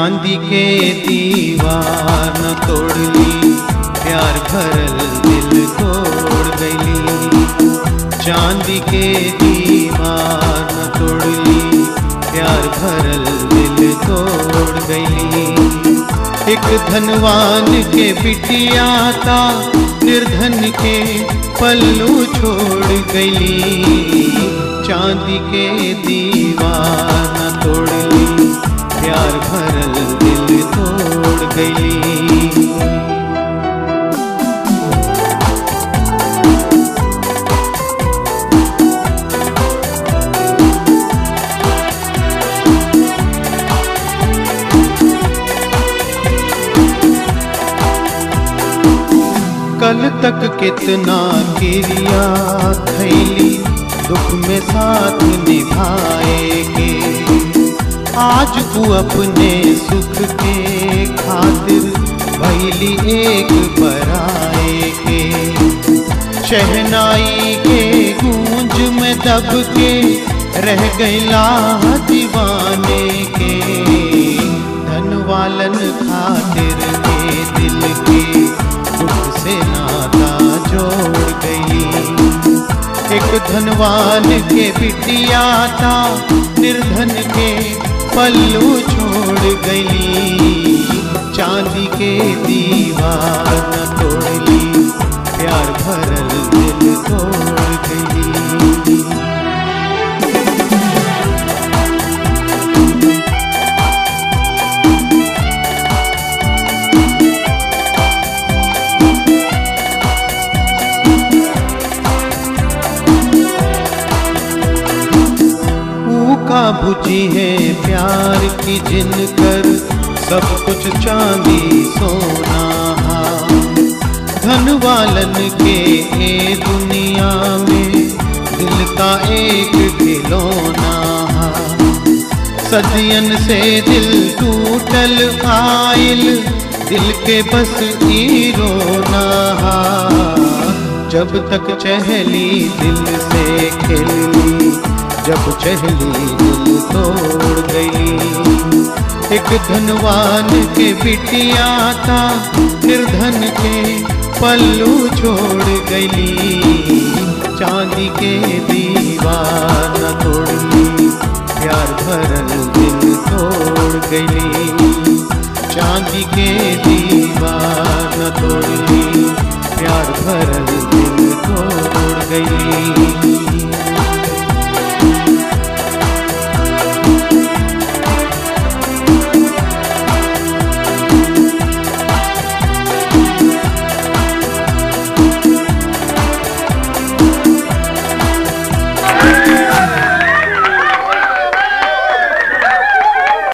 चांदी के दीवार न तोड़ली, प्यार भरल दिल तोड़ गईली। चांदी के दीवार न तोड़ली, प्यार भरल दिल तोड़ गईली। एक धनवान के बिटिया ता निर्धन के पल्लू छोड़ गईली। चांदी के दीवार न तोड़ली, प्यार भरल दिल तोड़ गईली। कल तक कितना क्रिया खैली, दुख में साथ निभाएगे। आज तू अपने सुख के खातिर भैली एक पराए के। शहनाई के गूंज में दब के रह गईला दीवाने के। धनवालन खातिर के दिल के दुख से नाता जोड़ गई। एक धनवान के बिटिया ता निर्धन के पल्लू छोड़ गई। चांदी के दीवार न तोड़ली, प्यार भरल दिल तोड़ गई। का बुझी है प्यार की जिनकर सब कुछ चांदी सोना। धन वालन के ए दुनिया में दिल का एक खिलौना। सदियन से दिल टूटल आइल, दिल के बस ई रोना। जब तक चहली दिल से खेली, जब चहली दिल तोड़ गई। एक धनवान के बिटिया ता निर्धन के पल्लू छोड़ गई। चांदी के दीवार न तोड़ली, प्यार भरल दिल तोड़ गई। चांदी के दीवार न तोड़ली,